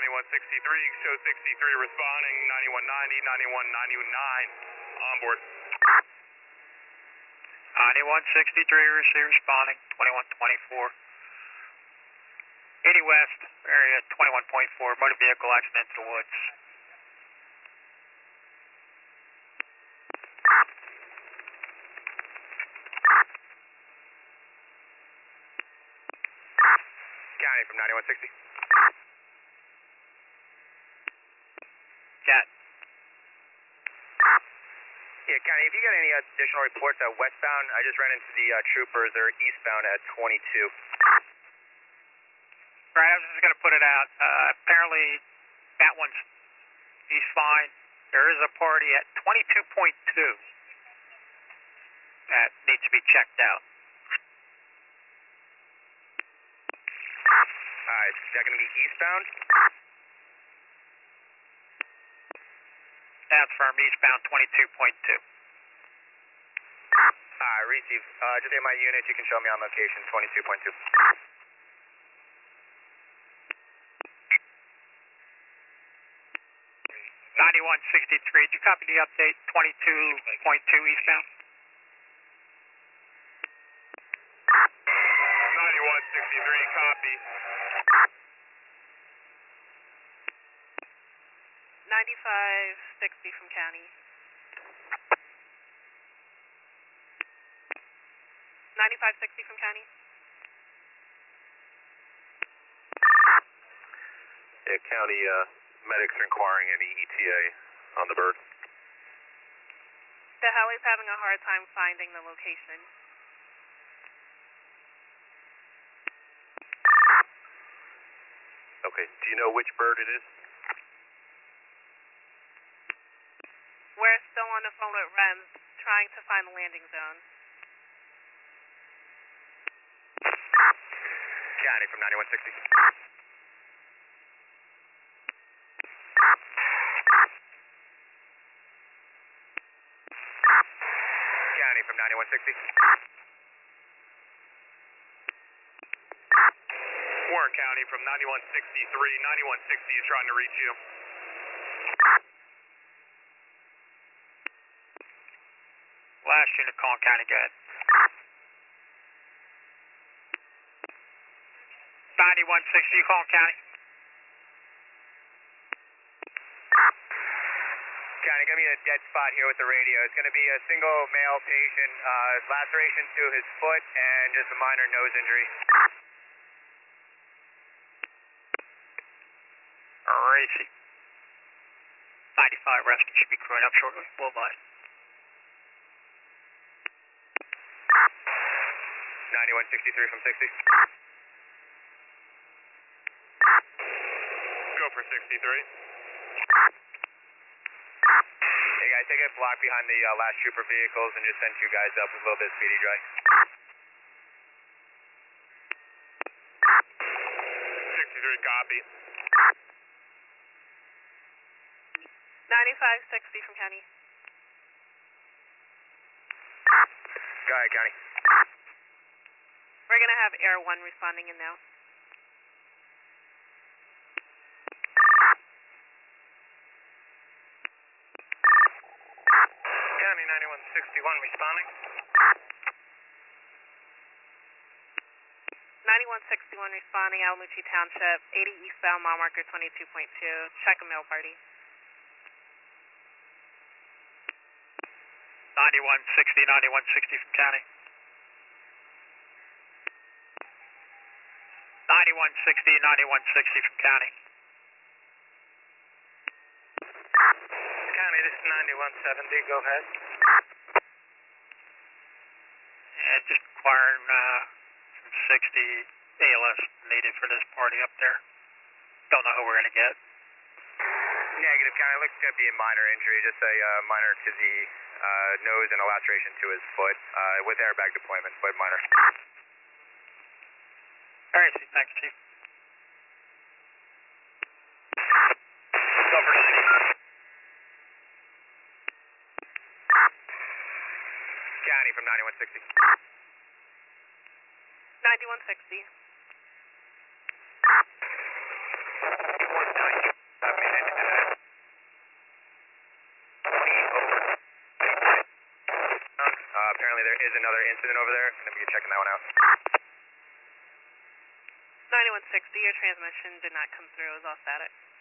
show 63 responding, 9190, 9199 on board. 9163 receive responding, 2124. 80 West, area 21.4, motor vehicle accident to the woods. County from 9160. Cat. Yeah, County, if you got any additional reports at westbound, I just ran into the troopers. They're eastbound at 22. Right, I was just going to put it out. Apparently, that one's, he's fine. There is a party at 22.2 that needs to be checked out. Alright, is that going to be eastbound? That's firm, eastbound 22.2. Alright, receive. Just hit my unit. You can show me on location, 22.2. 9163, did you copy the update? 22.2 eastbound? 9163, copy. 9560 from county. 9560 from county. Yeah, county medics are inquiring any ETA on the bird. The heli's having a hard time finding the location. Okay, do you know which bird it is? We're still on the phone with REMS, trying to find the landing zone. County from 9160. County from 9160. Warren County from 9163. 9160 is trying to reach you. Last unit, Collin County, go ahead. 9160, you Collin County? County, going to be in a dead spot here with the radio. It's going to be a single male patient, laceration to his foot and just a minor nose injury. Racy. 95 rescue should be crewing up shortly. We'll buy. 9163 from 60. Go for 63. Hey guys, take a block behind the last trooper vehicles and just send two guys up with a little bit of speedy dry. 63, copy. 9560 from county. Go ahead, County. We're going to have Air 1 responding in now. County 9161 responding. 9161 responding, Alamucci Township, 80 eastbound, mile marker 22.2. Check a mail party. 9160, 9160 from county. 9160, 9160 from county. County, this is 9170, go ahead. And just requiring some 60 ALS needed for this party up there. Don't know who we're going to get. Negative, County. Looks going to be a minor injury, just a minor to the nose and a laceration to his foot with airbag deployment, but minor. All right, thanks, Chief. Silver 90. County from 9160. 9160. 190. Apparently there is another incident over there. Going to be checking that one out. 9160, your transmission did not come through. It was all static.